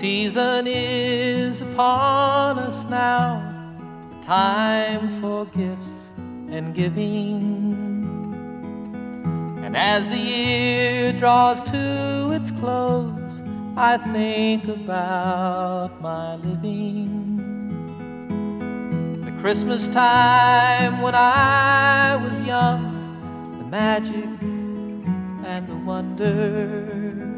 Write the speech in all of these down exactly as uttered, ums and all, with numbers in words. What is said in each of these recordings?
season is upon us now, time for gifts and giving. And as the year draws to its close, I think about my living. The Christmas time when I was young, the magic and the wonder,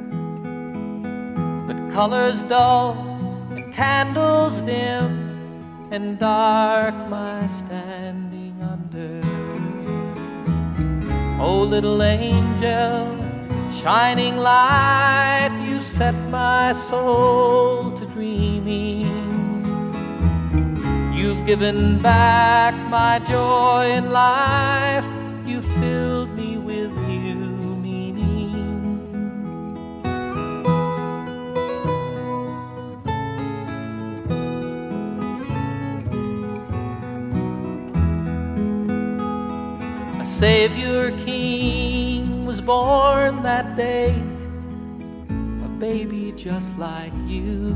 but colors dull and candles dim, and dark my standing under. Oh, little angel, shining light, you set my soul to dreaming. You've given back my joy in life, you filled me with new meaning. A Savior King was born that day, a baby just like you.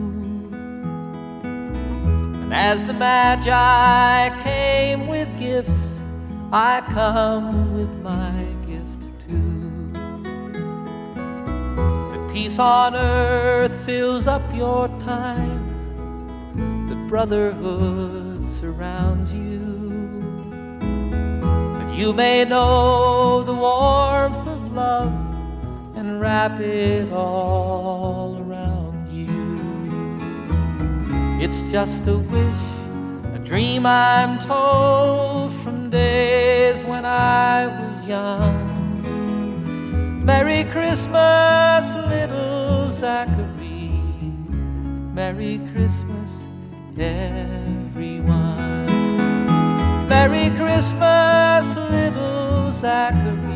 And as the Magi came with gifts, I come with my gift too. The peace on earth fills up your time, the brotherhood surrounds you. But you may know the warmth of love and wrap it all around you. It's just a wish, a dream I'm told from days when I was young. Merry Christmas, little Zachary. Merry Christmas, everyone. Merry Christmas, little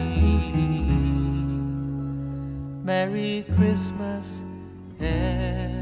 Zachary. Merry Christmas, everyone.